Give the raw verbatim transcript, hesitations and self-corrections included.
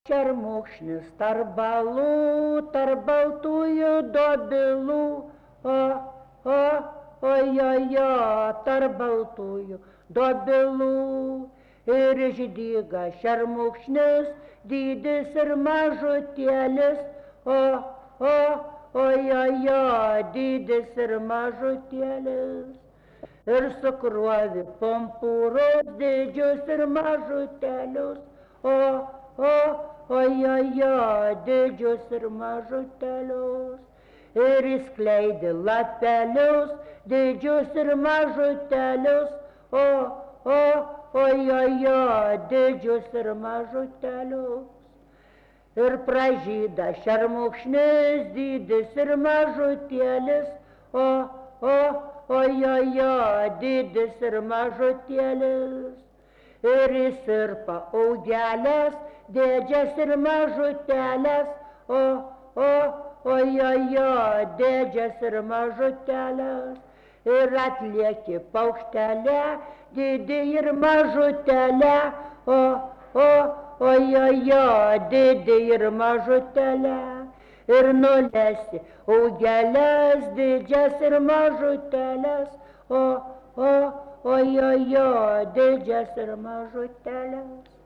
Šermukšnis tarp balų, tarp baltųjų dobilų, o, o, ojojo, tarp baltųjų dobilų. Ir išdyga šermukšnis, dydis ir mažutėlis, o, o, ojojo, dydis ir mažutėlis. Ir sukruovi pumpūrus, didžius ir mažutėlius, o, o, ojojo, didžius ir mažutėlius. Ir įskleidi lapelius, didžius ir mažutėlius, o, o, ojojo, didžius ir mažutėlius. Ir pražyda šermukšnis, dydis ir mažutėlis, o, o, ojojo, dydis ir mažutėlis. Ir įsirpa augelės, dėdžias ir mažutelės, o, o, ojojo, dėdžias ir mažutelės. Ir atlieki paukštelę, didį ir mažutelę, o, o, ojojo, didį ir mažutelę. Ir nulesi augelės, didžias ir mažutelės, o, o, ojojo, didžias ir mažutelės.